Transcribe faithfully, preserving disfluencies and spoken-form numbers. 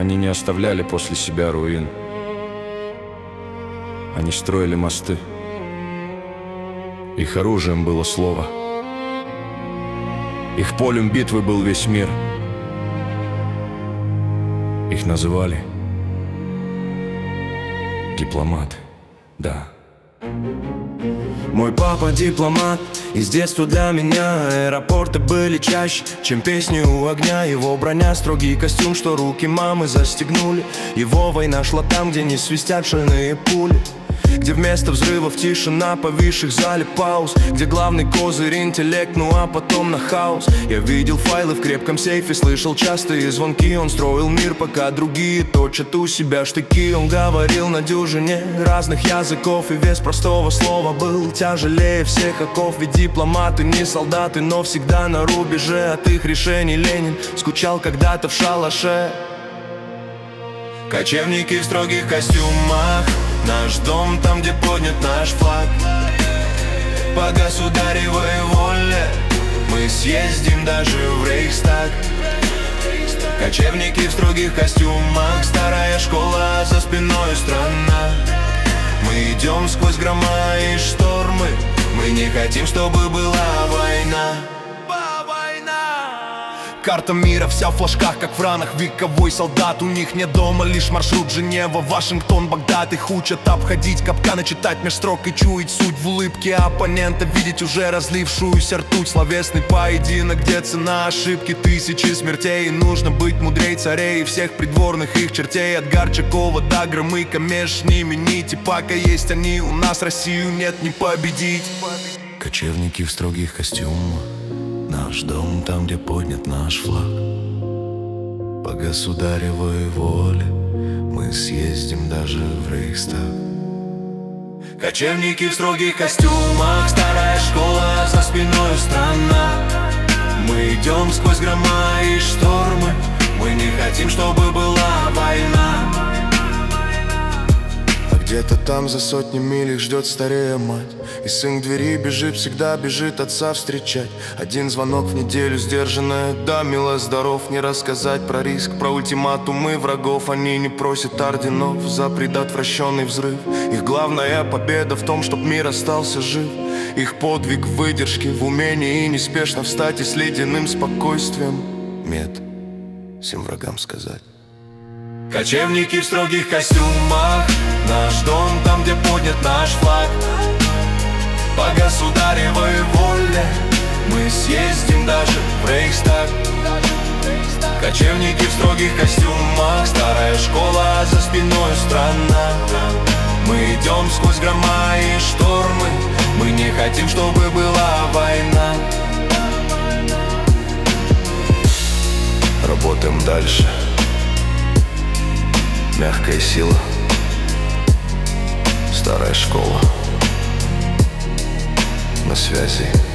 Они не оставляли после себя руин. Они строили мосты. Их оружием было слово. Их полем битвы был весь мир. Их называли дипломаты, да. Мой папа дипломат, и с детства для меня аэропорты были чаще, чем песни у огня. Его броня, строгий костюм, что руки мамы застегнули. Его война шла там, где не свистят шальные пули, где вместо взрывов тишина, повисших в зале пауз, где главный козырь интеллект, ну а потом на хаос. Я видел файлы в крепком сейфе, слышал частые звонки. Он строил мир, пока другие точат у себя штыки. Он говорил на дюжине разных языков, и вес простого слова был тяжелее всех оков. Ведь дипломаты не солдаты, но всегда на рубеже от их решений. Ленин скучал когда-то в шалаше. Кочевники в строгих костюмах, наш дом там, где поднят наш флаг. По государевой воле мы съездим даже в Рейхстаг. Кочевники в строгих костюмах, старая школа, за спиной страна. Мы идем сквозь грома и штормы, мы не хотим, чтобы была война. Карта мира вся в флажках, как в ранах вековой солдат. У них нет дома, лишь маршрут Женева, Вашингтон, Багдад. Их учат обходить капканы, читать меж строк и чуять суть в улыбке оппонента, видеть уже разлившуюся ртуть. Словесный поединок, где цена ошибки тысячи смертей. И нужно быть мудрей царей и всех придворных их чертей. От Горчакова до Громыка, меж ними нити. Пока есть они, у нас Россию нет не победить. Кочевники в строгих костюмах, наш дом там, где поднят наш флаг. По государевой воле мы съездим даже в Рейхстаг. Кочевники в строгих костюмах, старая школа, за спиной страна. Мы идем сквозь грома и штормы, мы не хотим, чтобы была война. Где-то там за сотни миль их ждет старая мать, и сын к двери бежит, всегда бежит отца встречать. Один звонок в неделю, сдержанная да, мило, здоров. Не рассказать про риск, про ультиматумы врагов. Они не просят орденов за предотвращенный взрыв. Их главная победа в том, чтоб мир остался жив. Их подвиг в выдержке, в умении неспешно встать и с ледяным спокойствием мед всем врагам сказать. Кочевники в строгих костюмах, наш дом там, где поднят наш флаг. По государевой воле мы съездим даже в Рейхстаг. Кочевники в строгих костюмах, старая школа, за спиной страна. Мы идем сквозь грома и штормы, мы не хотим, чтобы была война. Работаем дальше. Мягкая сила, старая школа, на связи.